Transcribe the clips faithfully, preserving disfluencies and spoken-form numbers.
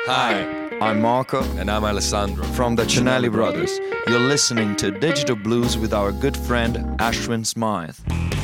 Hi, I'm Marco. And I'm Alessandro. From the Cinelli Brothers. You're listening to Digital Blues with our good friend Ashwin Smythe.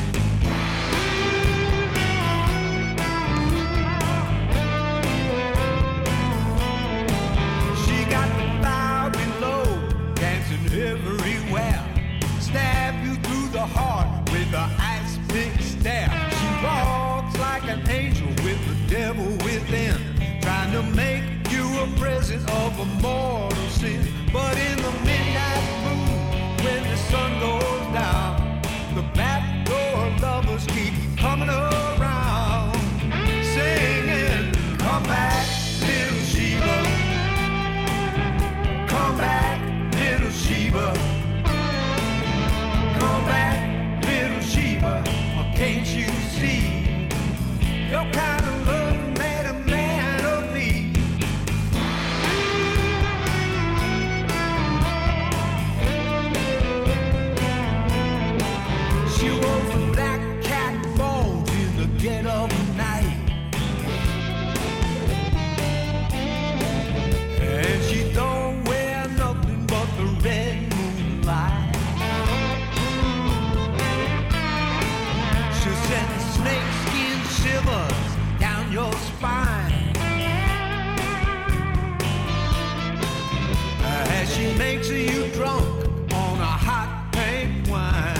She got the fire below, dancing everywhere. Stab you through the heart with a ice pick stare. She walks like an angel with the devil within, trying to make you a present of a mortal sin. But in the midnight moon, when the sun goes down, the back door lovers keep coming around, singing, come back, little Sheba. Come back, little Sheba. Come back, little Sheba. Or can't you see your kind of love made a man of me? She wore the black cat bones in the dead of the night, and she don't wear nothing but the red moonlight. She'll send snakeskin shivers down your spine as she makes you drunk on a hot pink wine.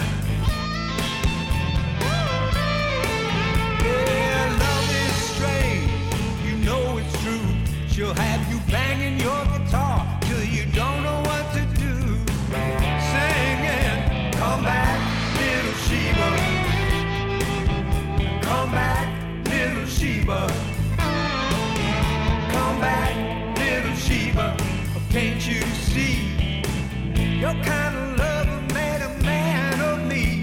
Yeah, love is strange, you know it's true. She'll have you banging your guitar till you don't know what to do, singing, come back, little Sheba. Come back, little Sheba. Come back, little Sheba. Can't you see your kind of love made a man of me?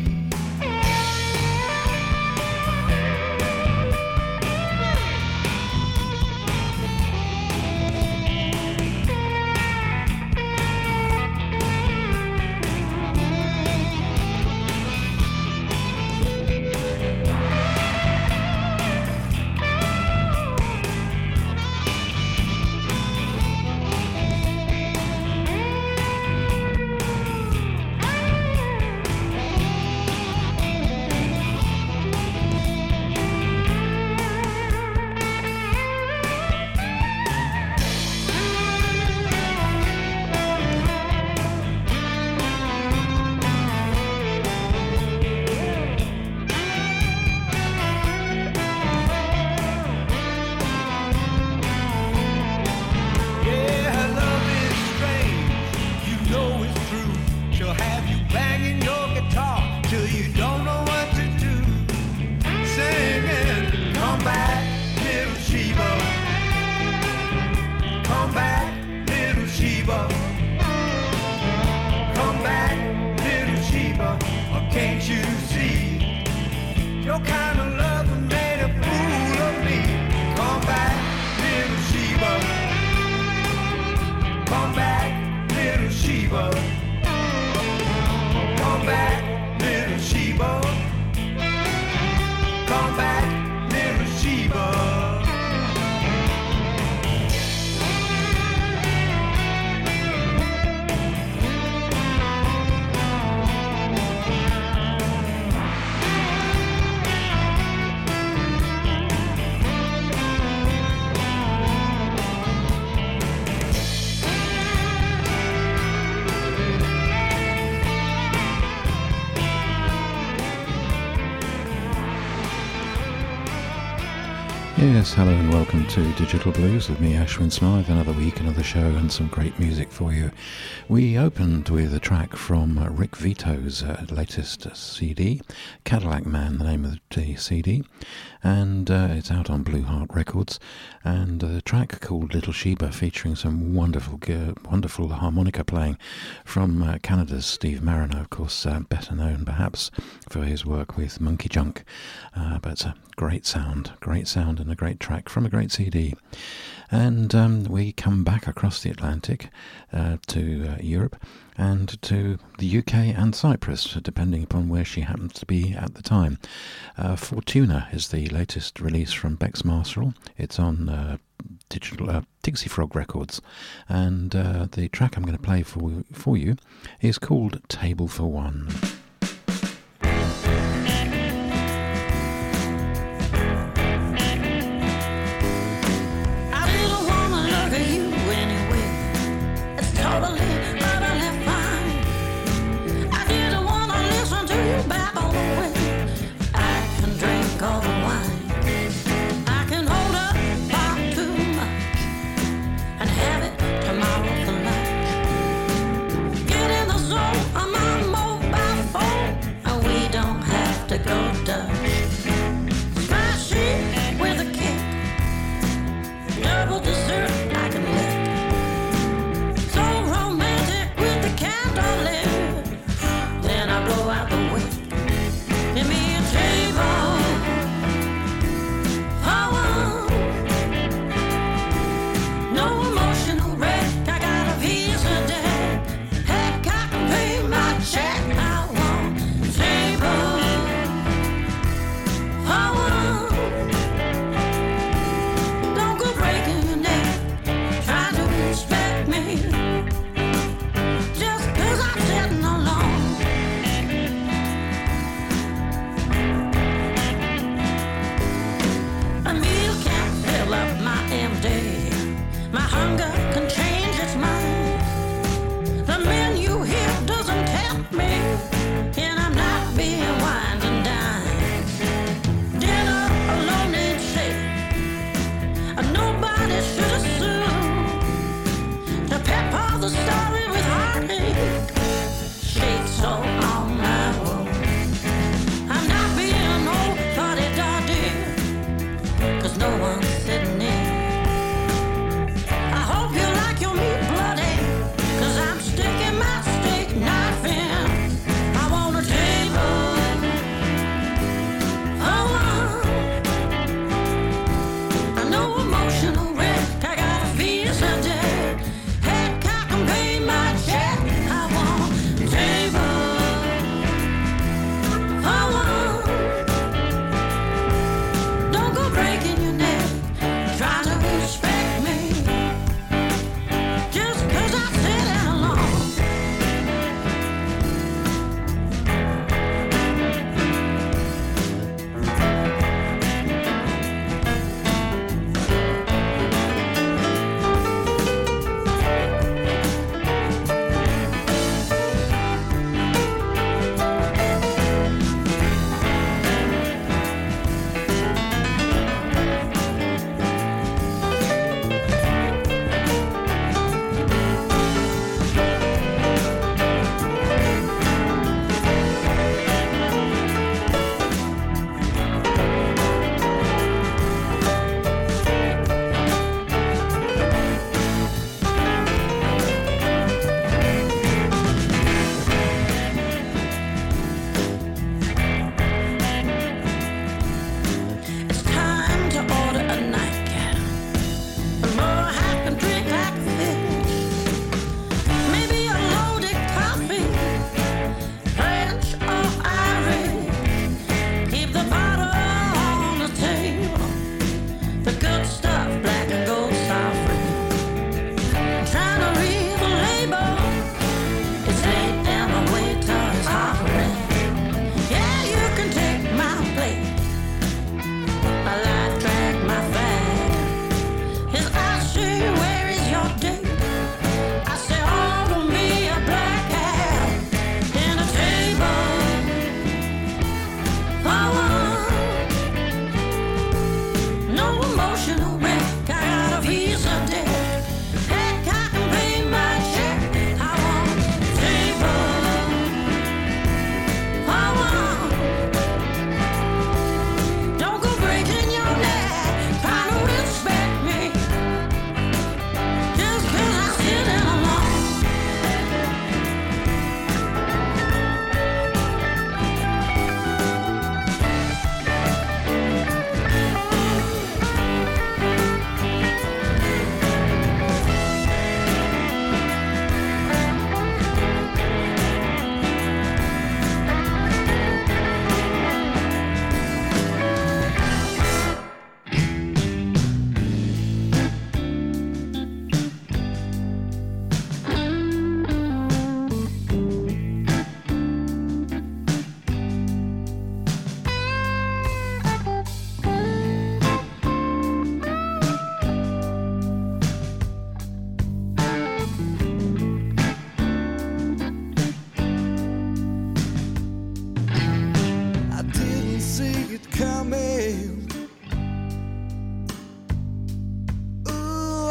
Yes, hello and welcome to Digital Blues with me, Ashwin Smythe. Another week, another show and some great music for you. We opened with a track from uh, Rick Vito's uh, latest uh, C D, Cadillac Man, the name of the C D, and uh, it's out on Blue Heart Records, and a track called Little Sheba featuring some wonderful uh, wonderful harmonica playing from uh, Canada's Steve Marino, of course, uh, better known perhaps for his work with Monkey Junk, uh, but a great sound, great sound and a great track from a great C D. And um, we come back across the Atlantic uh, to uh, Europe and to the U K and Cyprus, depending upon where she happens to be at the time. Uh, Fortuna is the latest release from Bex Marshall. It's on uh, Digital uh, Dixie Frog Records, and uh, the track I'm going to play for for you is called Table for One.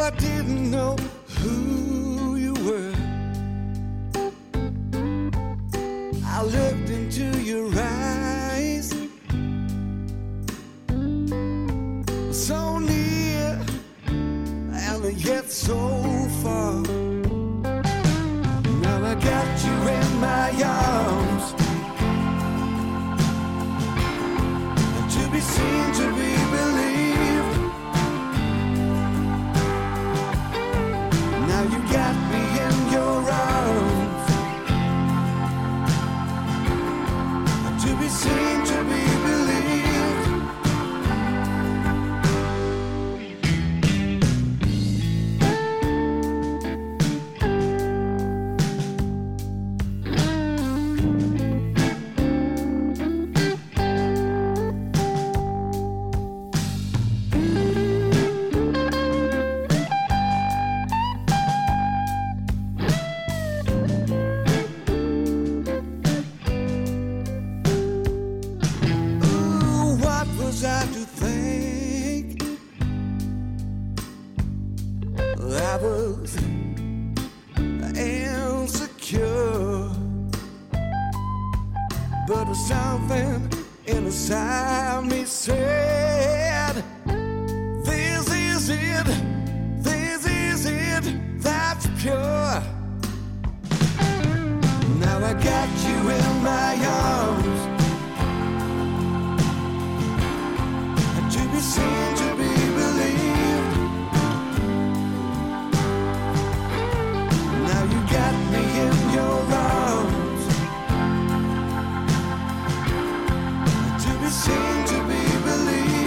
I didn't know who you were. I looked into your eyes, so near and yet so far. Now I got you in my arms, to be seen, to be believed. Now you got me in your arms, to be seen, to be believed. I was insecure, but something inside me said, this is it, this is it, that's pure. Now I got you in my arms, to be seen, to be believed. Now you got me in your arms, to be seen, to be believed.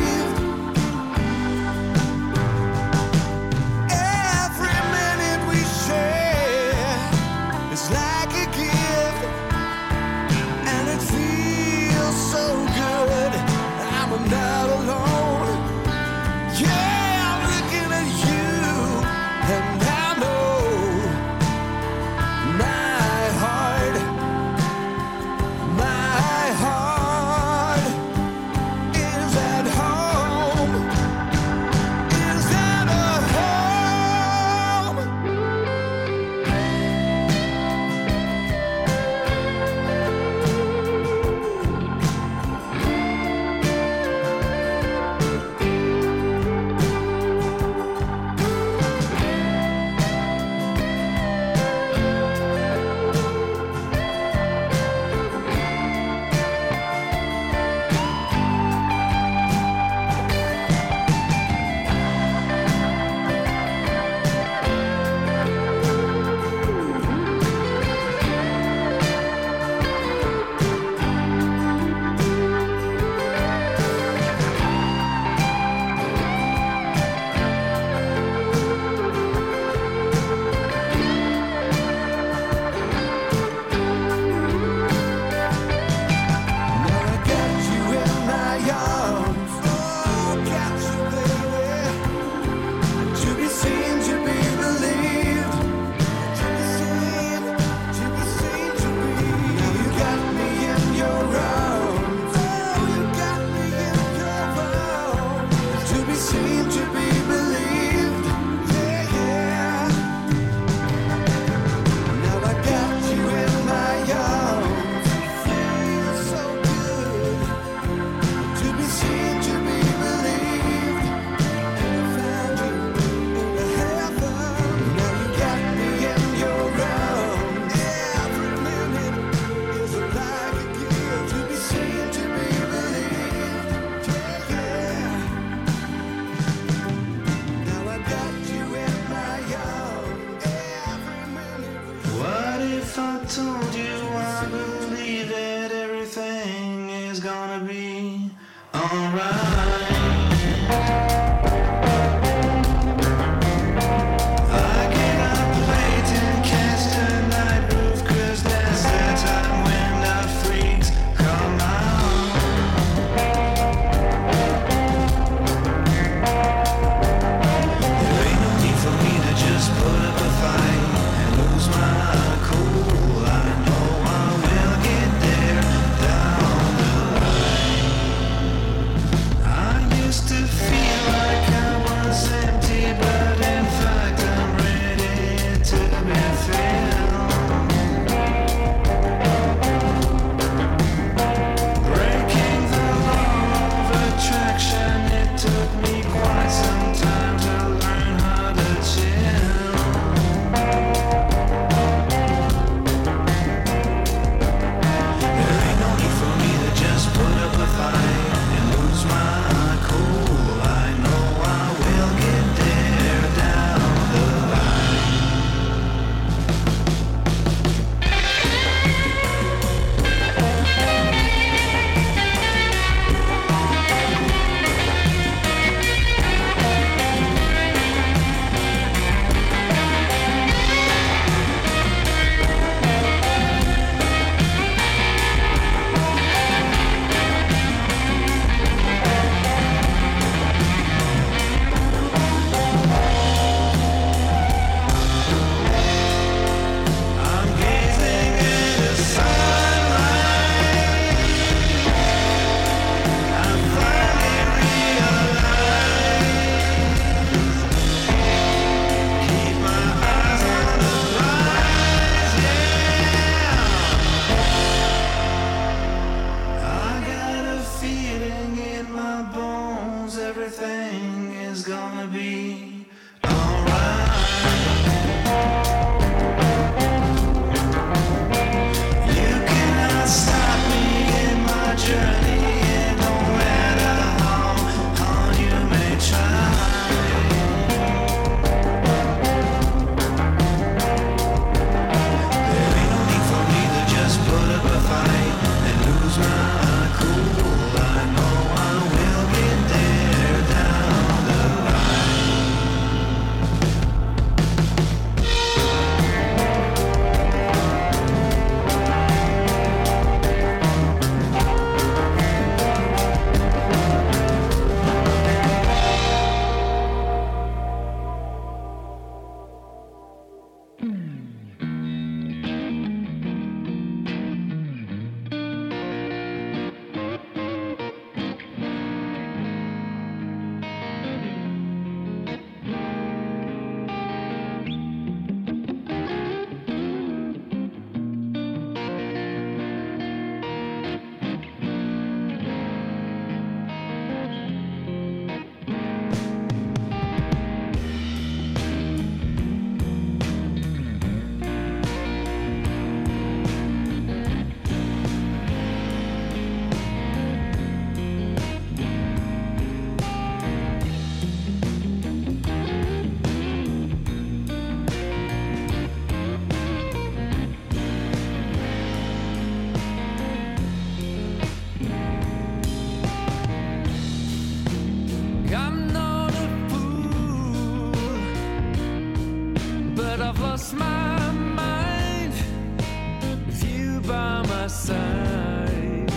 lost my mind with you by my side.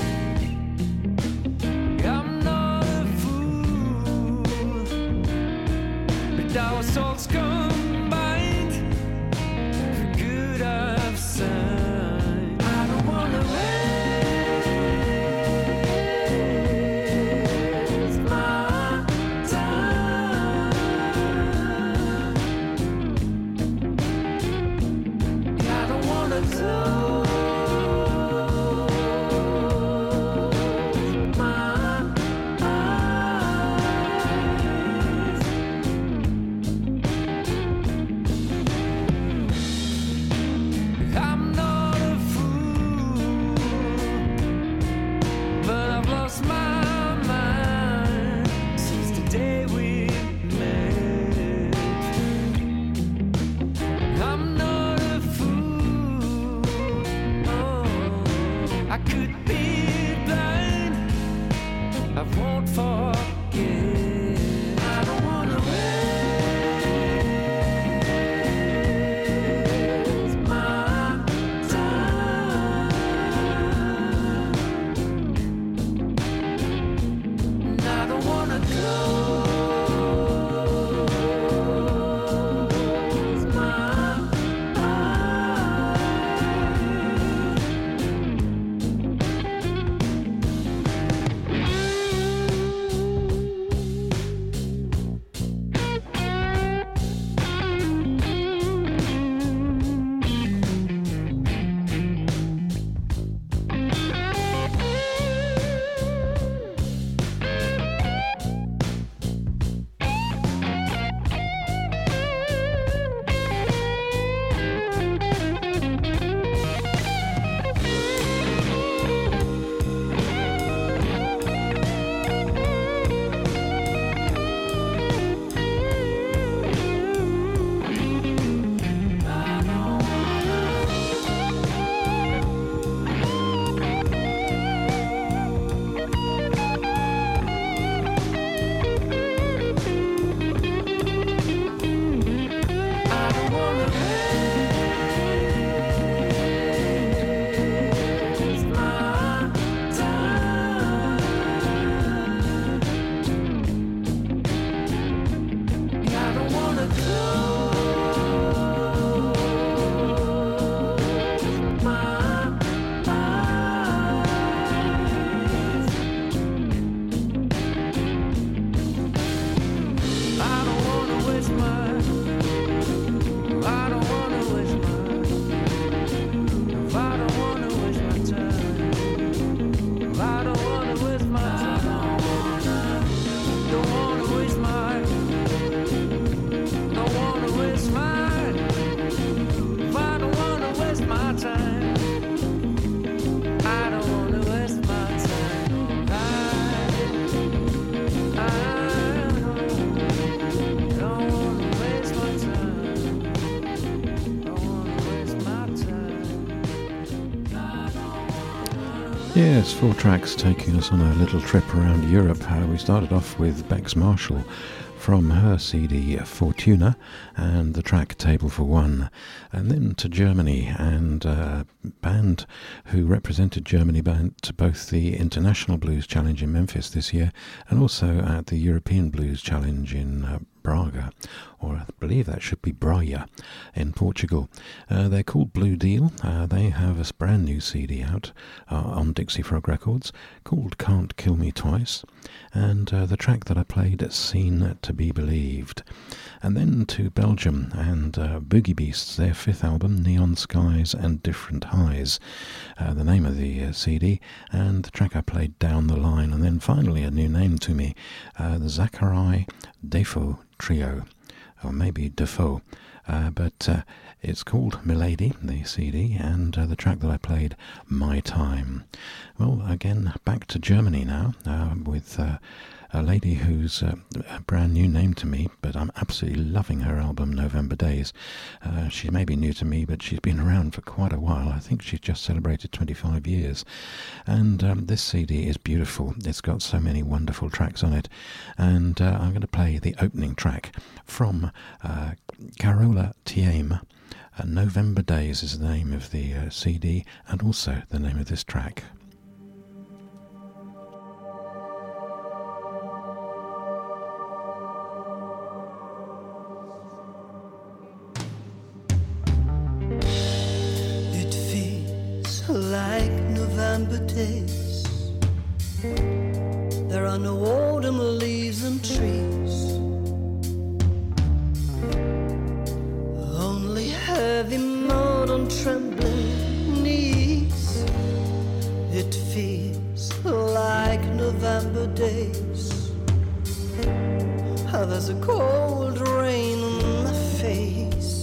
I'm not a fool, but our souls combined for good I've signed. I don't wanna waste my time. I don't wanna lose my eyes. I'm not a fool, but I've lost my mind since the day we met. I'm not a fool, oh, I could be blind, I won't forget. I don't wanna waste my time. And I don't wanna close my Yes, four tracks taking us on a little trip around Europe. Uh, we started off with Bex Marshall from her C D Fortuna and the track Table for One, and then to Germany and a band who represented Germany at both the International Blues Challenge in Memphis this year and also at the European Blues Challenge in uh, Braga, or I believe that should be Braia in Portugal. Uh, they're called Blue Deal. Uh, they have a brand new C D out uh, on Dixie Frog Records called Can't Kill Me Twice, and uh, the track that I played, Seen to Be Believed. And then to Belgium and uh, Boogie Beasts, their fifth album, Neon Skies and Different Highs, uh, the name of the uh, C D, and the track I played, Down the Line. And then finally a new name to me, uh, the Zachary Defoe Trio, or maybe Defoe, uh, but uh, it's called Milady, the C D, and uh, the track that I played, My Time. Well, again, back to Germany now, uh, with uh, a lady who's uh, a brand new name to me, but I'm absolutely loving her album November Days. Uh, she may be new to me, but she's been around for quite a while. I think she's just celebrated twenty-five years. And um, this C D is beautiful. It's got so many wonderful tracks on it. And uh, I'm going to play the opening track from uh, Carola Thieme. Uh, November Days is the name of the uh, C D and also the name of this track. It feels like November days. There are no autumn leaves and trees, only heavy mud on trembling knees. It feels like November days. How there's a cold rain on my face.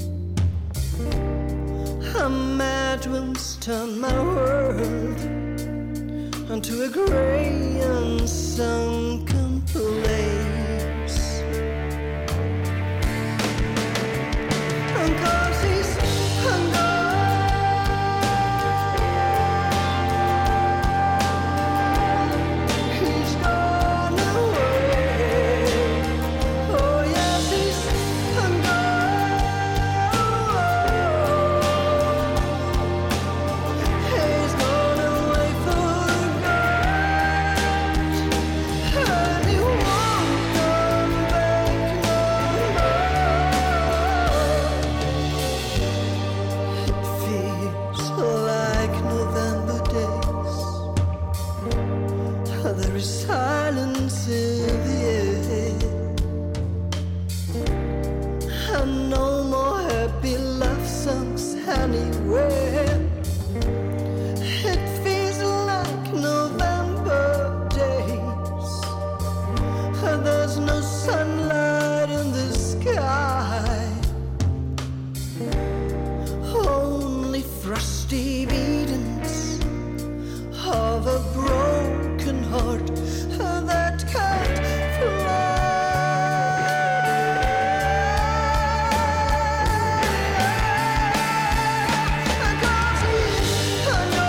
How mad winds turn my world into a grey and sunken place. And 'cause he's gone, he's gone away. Oh yes, he's gone. He's gone away for good, and he won't come back no more. It feels like November days. There is silence in the air, and no more happy love songs anywhere. It feels like November days. There's no sunlight in the sky, only frosty beatings of a broken heart that can't fly. 'Cause he's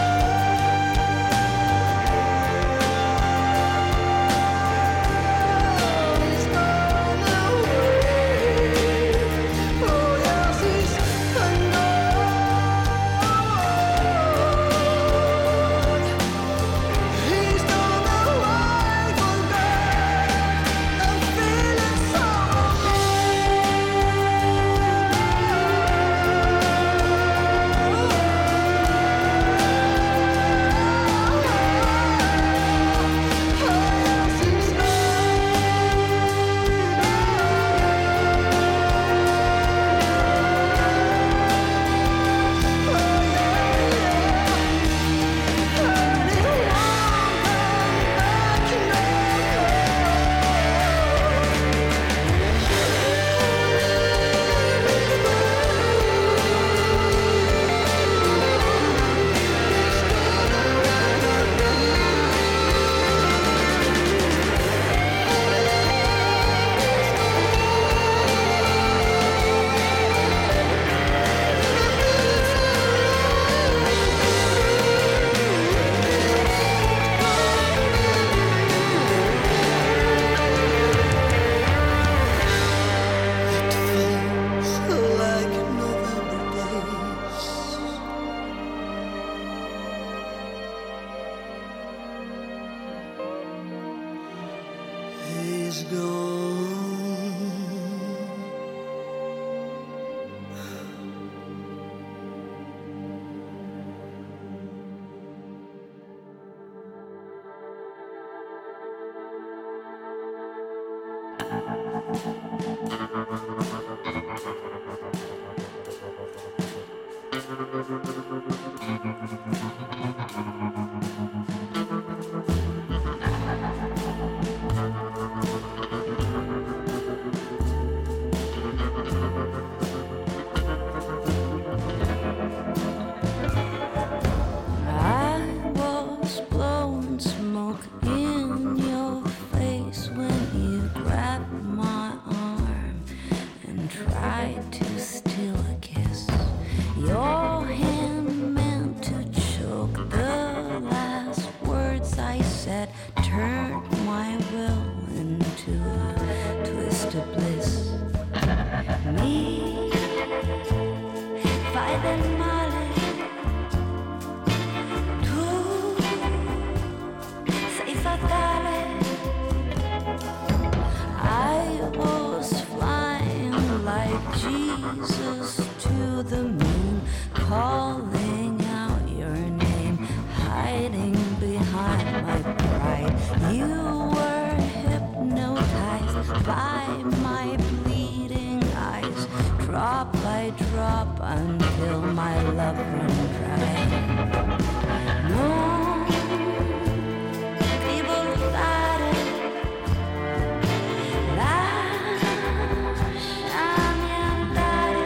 gone, he's gone away. Oh yes, he's gone. He's gone away for good. I'm feeling so Oh yes, he's like November days. He's gone. I was blowing smoke in your face. tried to steal a kiss. Your hand meant to choke the last words I said, turned my will into a twist of bliss. Mi fai del male, tu sei fatale. I was flying like Jesus to the moon, calling out your name, hiding behind my pride. You were hypnotized by my bleeding eyes, drop by drop until my love ran dry. Non ti voltare, lasciami andare.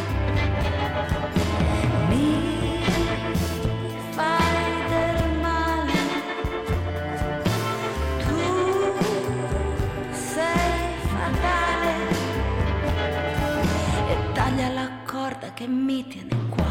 Mi fai del male, tu sei fatale. E taglia la corda che mi tiene qua.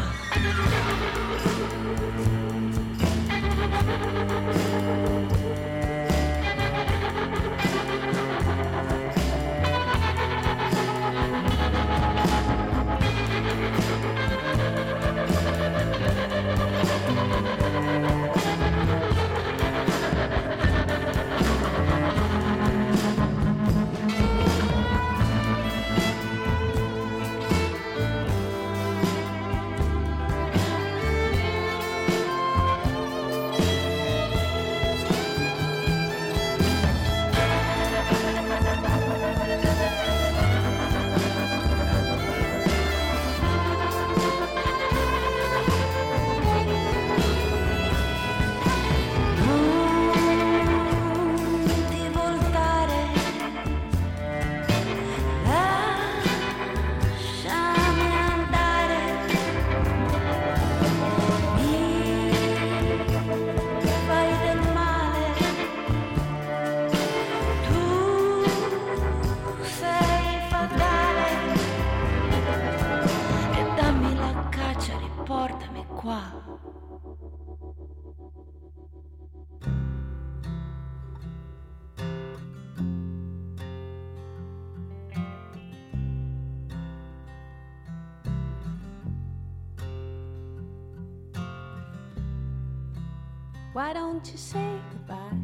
Why don't you say goodbye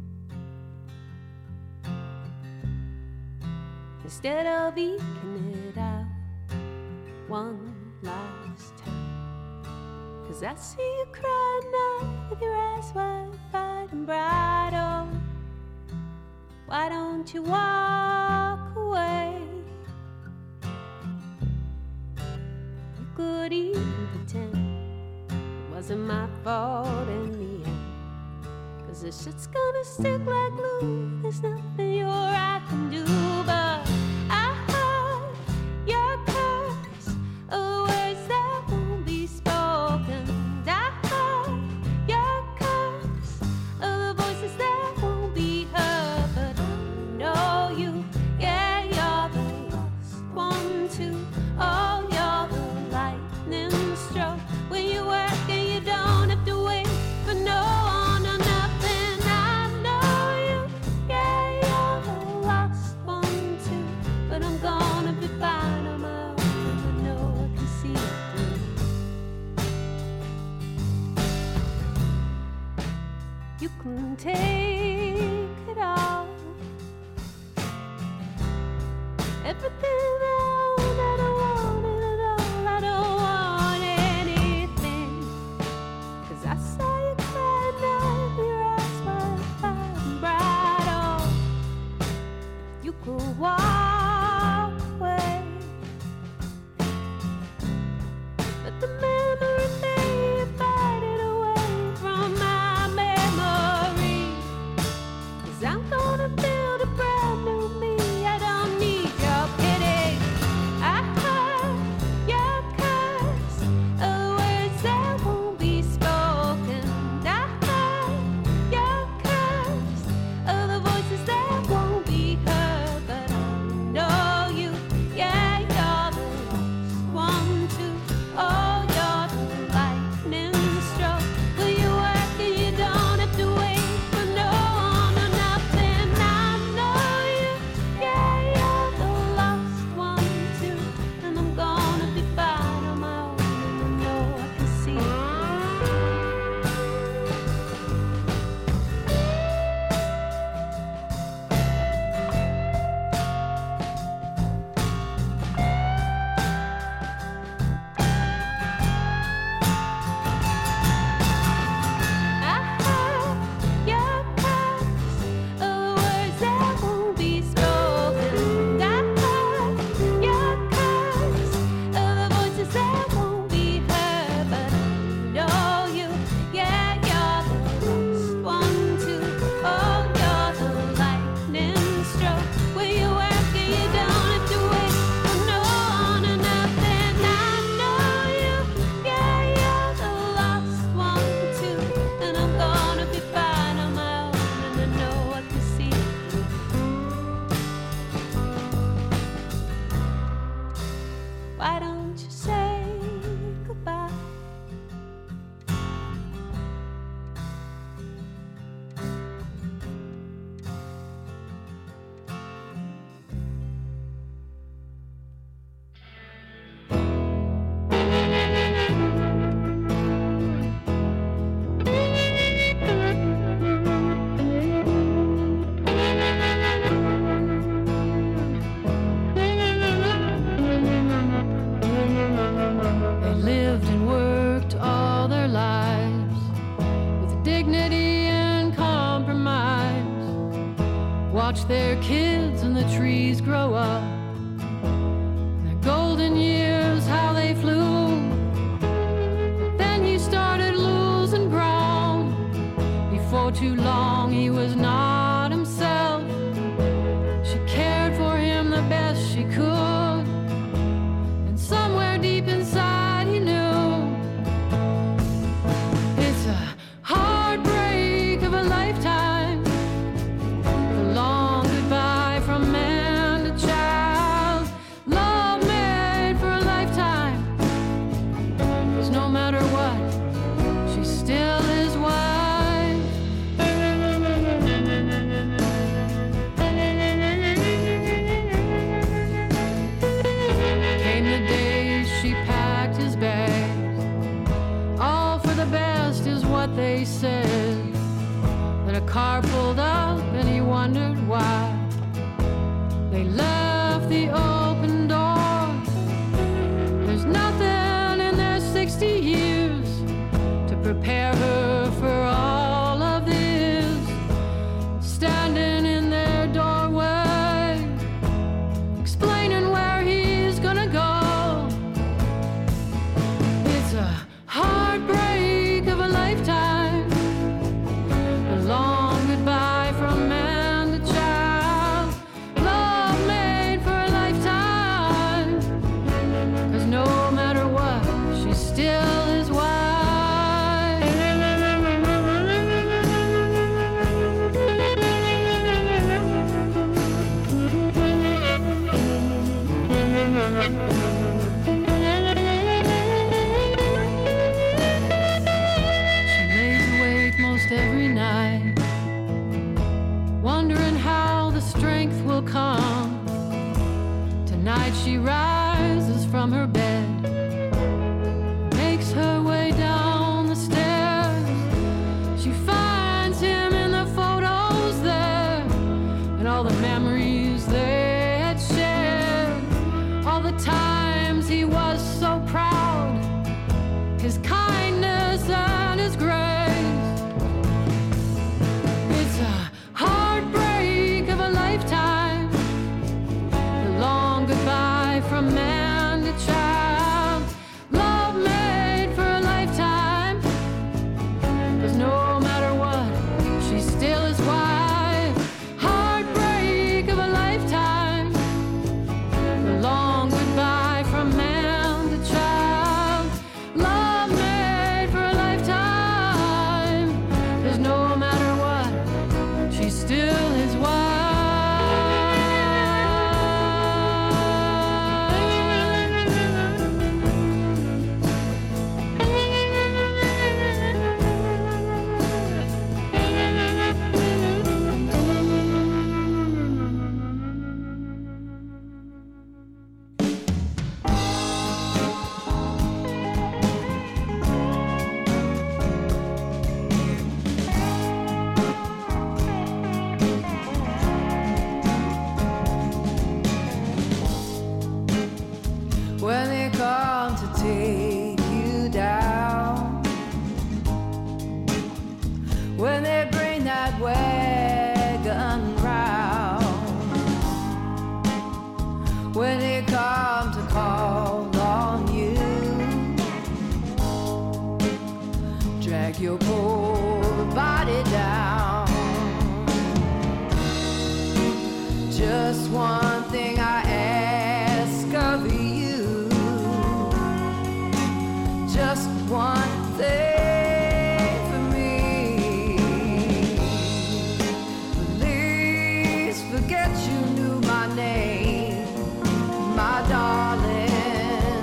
instead of eking it out one last time? 'Cause I see you cry now with your eyes wide, wide and bright. Oh, why don't you walk away? You could even pretend it wasn't my fault in the end. 'Cause this shit's gonna stick like glue. There's nothing you or I can do. But I heard your curse of the words that won't be spoken. I heard your curse of the voices that won't be heard. But I know you, yeah, you're the lost one too. Oh, you're the lightning stroke when you work and you don't have to wait for no one or nothing. I know you, yeah, you're the lost one. Why don't you say goodbye? They lived and worked all their lives with dignity and compromise. Watched their kids and the trees grow up. Their golden years, how they flew. But then he started losing ground. Before too long, he was not himself. She cared for him the best she could. And somewhere deep inside, he knew it's a heartbreak of a lifetime. A long goodbye from man to child. Love made for a lifetime. 'Cause no matter what, she's still his wife. Came the days she packed his bags. All for the best is what they said. Then a car pulled up and he wondered why. They left the open door. There's nothing in their sixty years to prepare her for all of this. Standing in their doorway, explaining where he's gonna go. It's a heartbreak of a lifetime. A long goodbye from man to child. Love made for a lifetime. 'Cause no matter what, she's still his wife. She lays awake most every night, wondering how the strength will come. Tonight she rises from her bed, makes her way down the stairs. She finds him in the photos there, and all the memories they had shared. All the times he was so proud, his kindness and his grace. It's a heartbreak of a lifetime. The long goodbye from man to child. Love made for a lifetime. 'Cause no matter what, she's still his wife. Heartbreak of a lifetime. The long goodbye from man to child. Love made for a lifetime. 'Cause no matter what, she's still his wife. When they come to take you down, when they bring that wagon round, when they come to call on you, drag your poor body down. Just one thing I ask of you, just one thing for me. Please forget you knew my name, my darling.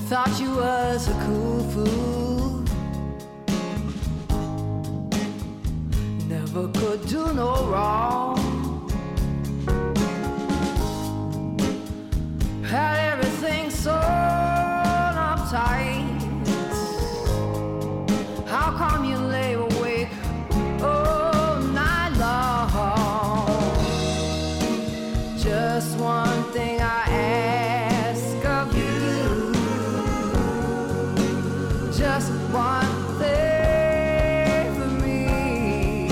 thought you was a cool fool. Never could do no wrong. Had everything so uptight. How come you lay awake all night long? Just one thing I ask of you. Just one thing for me.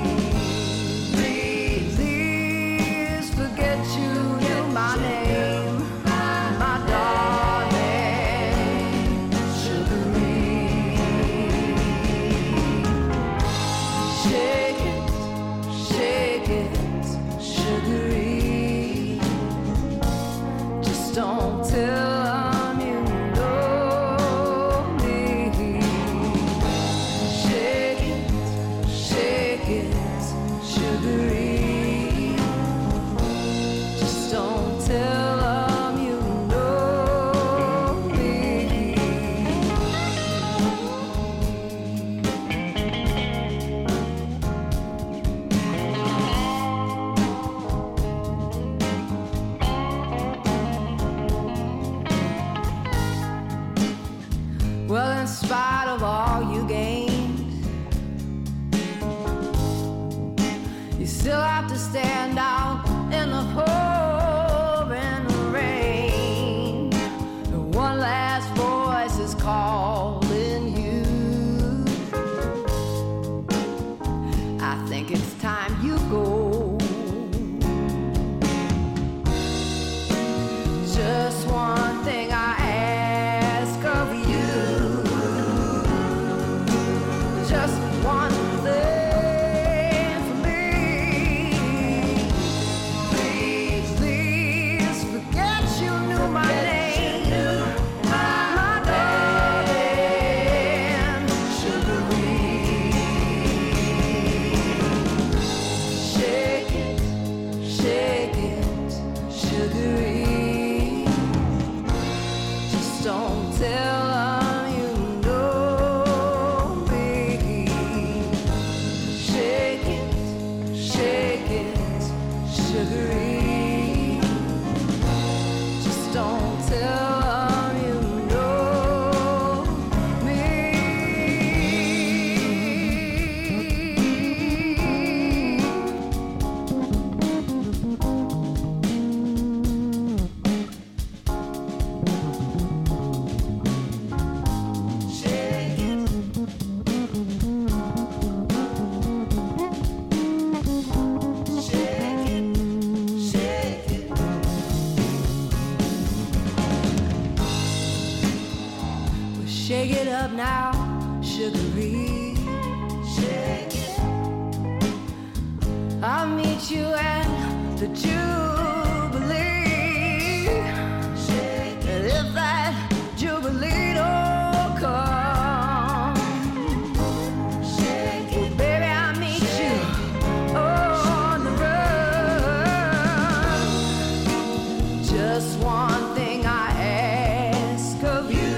Please, please forget you knew my name, my darling, Sugaree. Shake it, shake it, Sugaree. Just don't tell them you know me. Shake it, shake it, Sugaree. Just don't tell them you know me. Well, in spite of all you gained, you still have to stand out in the pouring rain. And one last voice is calling you. I think it's time you go. Just one thing I ask of you. Just one thing for me. Please, please forget you knew my name, my darling, Sugaree. Shake it, shake it, Sugaree. Just don't tell them you know me. Shake it, shake it, Sugaree. Just don't tell them you know me. Shake it. Shake it, shake it. Well, shake it up now, Sugaree. Shake it. I'll meet you at the Jubilee. Shake it. And if that Jubilee don't come, shake it. Well, baby, I'll meet you on the run. Just one thing I ask of you.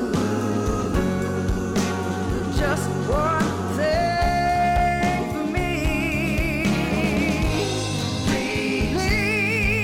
Just one thing for me. Please, please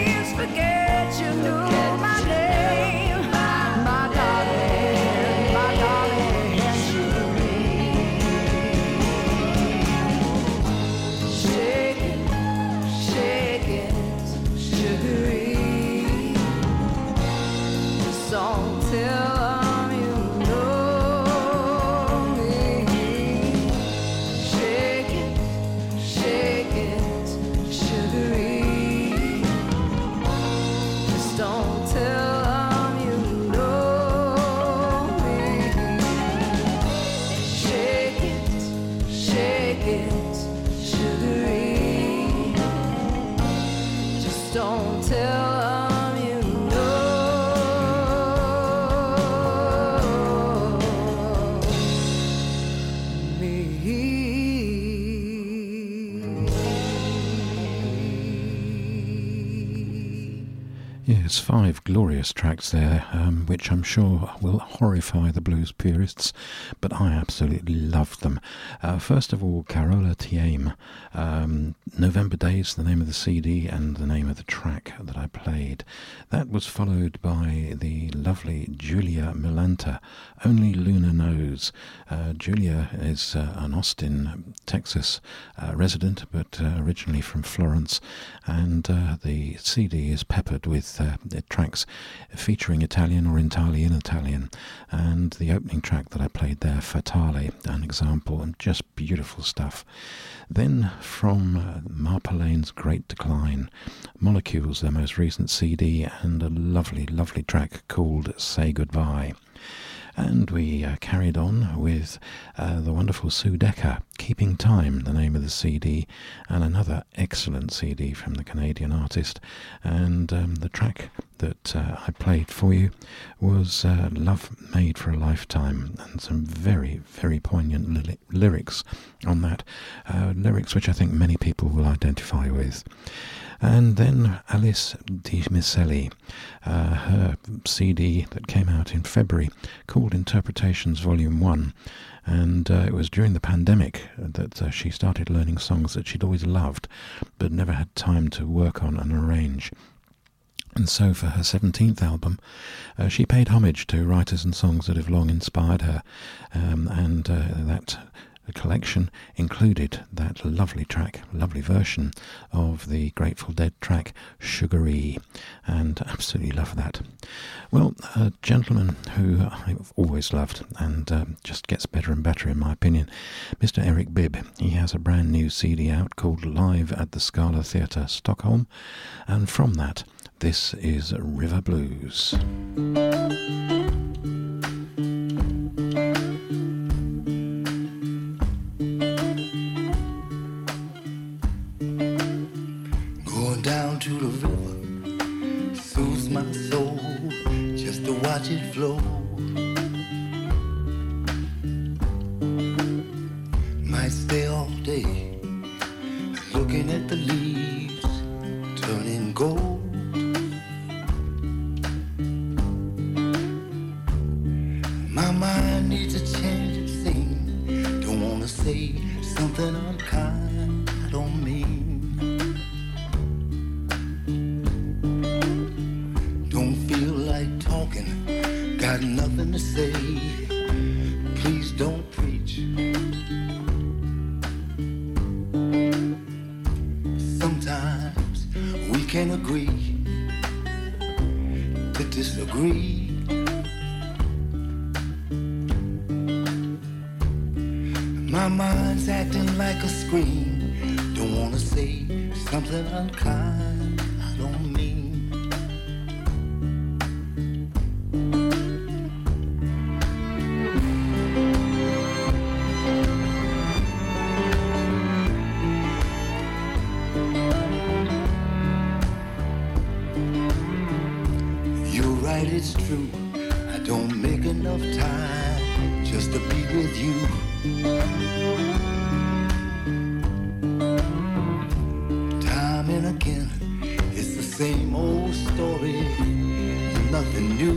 There's five glorious tracks there, um, which I'm sure will horrify the blues purists, but I absolutely loved them. Uh, first of all, Carola Thieme, um, November Days, the name of the C D and the name of the track that I played. That was followed by the lovely Julia Milanta, Only Luna Knows. Uh, Julia is uh, an Austin, Texas uh, resident, but uh, originally from Florence, and uh, the C D is peppered with uh, tracks featuring Italian or entirely in Italian, and the opening track that I played there, Fatale, an example, and just beautiful stuff. Then from uh, Marpolane's Great Decline, Molecules, their most recent C D, and a lovely, lovely track called Say Goodbye. And we uh, carried on with uh, the wonderful Sue Decker, Keeping Time, the name of the C D, and another excellent C D from the Canadian artist. And um, the track that uh, I played for you was uh, Love Made for a Lifetime, and some very, very poignant li- lyrics on that. Uh, lyrics which I think many people will identify with. And then Alice Di Miceli, uh, her C D that came out in February called Interpretations Volume one, and uh, it was during the pandemic that uh, she started learning songs that she'd always loved but never had time to work on and arrange. And so for her seventeenth album, uh, she paid homage to writers and songs that have long inspired her, um, and uh, that the collection included that lovely track, lovely version of the Grateful Dead track Sugar-E, and absolutely love that. Well, a gentleman who I've always loved and um, just gets better and better in my opinion, Mister Eric Bibb. He has a brand new C D out called Live at the Scala Theatre, Stockholm, and from that, this is River Blues. Down to the river, soothes my soul just to watch it flow. Might stay all day looking at the leaves turning gold. My mind needs a change of scene. Don't wanna say something unkind, I don't mean. Got nothing to say, please don't preach. Sometimes we can agree to disagree. My mind's acting like a scream. Don't wanna say something unkind, I don't mean. It's true, I don't make enough time just to be with you. Time and again, it's the same old story, nothing new.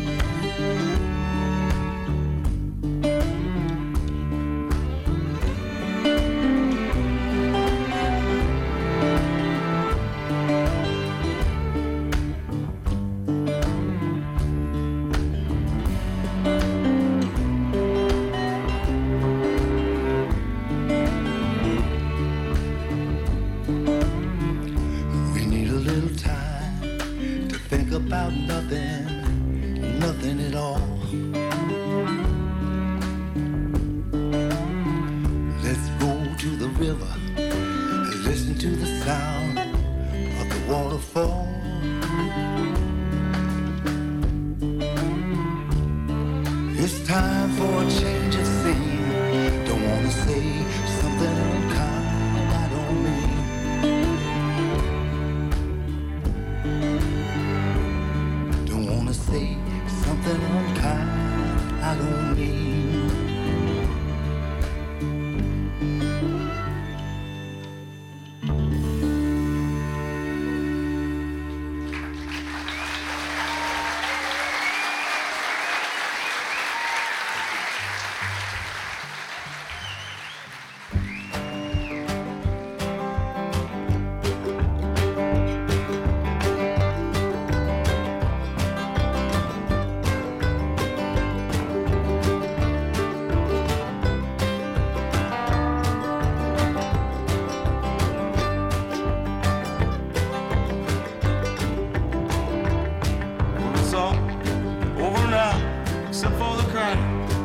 About nothing, nothing at all. Let's go to the river, listen to the sound of the waterfall. It's time for a change of scene. Don't wanna say something unkind, I don't mean. Say something unkind, I don't mean. except for the crying.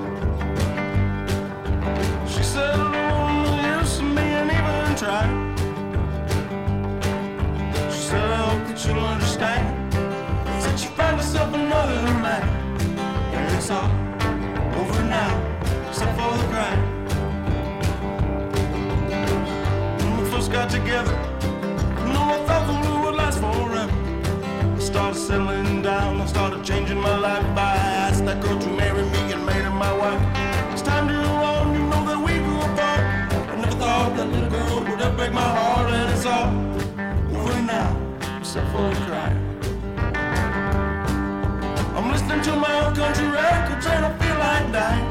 She said, I don't want no use of me and even try. She said, I hope that you'll understand. Said she found herself another man. And it's all over now, except for the crying. When we first got together, no, I thought the blue would last forever. I started settling down, I started changing my life. I asked that girl to marry me and made her my wife. It's time to move on, you know that we grew apart. I never thought that little girl would ever break my heart. And it's all over now, except for the crying. I'm listening to my old country records and I feel like dying.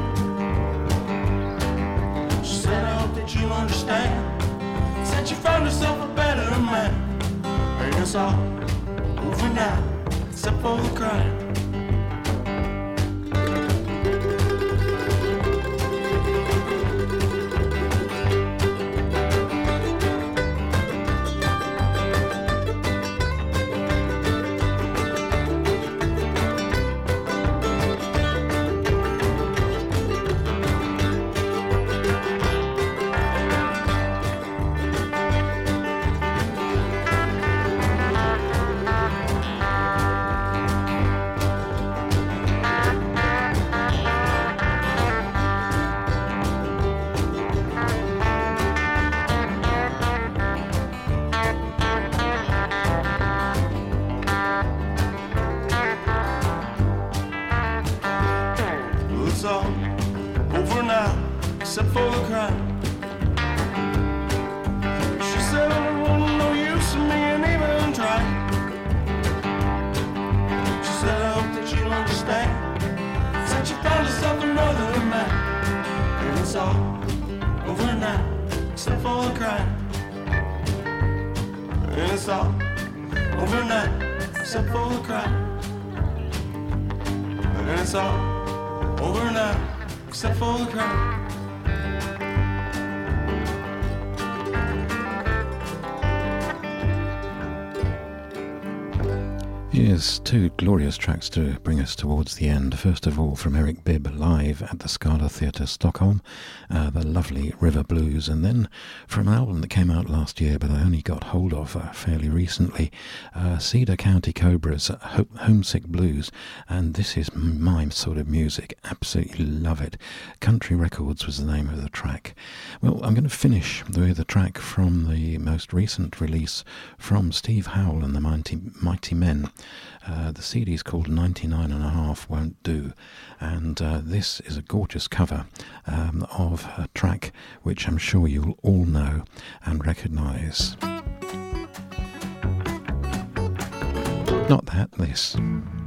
She said, I hope that you understand. Said she found herself a better man. And it's all over now, except for the crying. Except for the crime. She said, I don't want no use of me and even try. She said, I hope that you'll understand. Said she found herself another man. And it's all over now, except for the crime. And it's all over now, except for the crime. And it's all over now, except for the crime. Here's two glorious tracks to bring us towards the end. First of all, from Eric Bibb live at the Scala Theatre, Stockholm, uh, the lovely River Blues, and then from an album that came out last year but I only got hold of uh, fairly recently, uh, Cedar County Cobras, Ho- Homesick Blues, and this is my sort of music. Absolutely love it. Country Records was the name of the track. Well, I'm going to finish with a track from the most recent release from Steve Howell and the Mighty, Mighty Men. Uh, the C D is called ninety-nine and a half Won't Do, and uh, this is a gorgeous cover um, of a track which I'm sure you'll all know and recognise. Not that, this.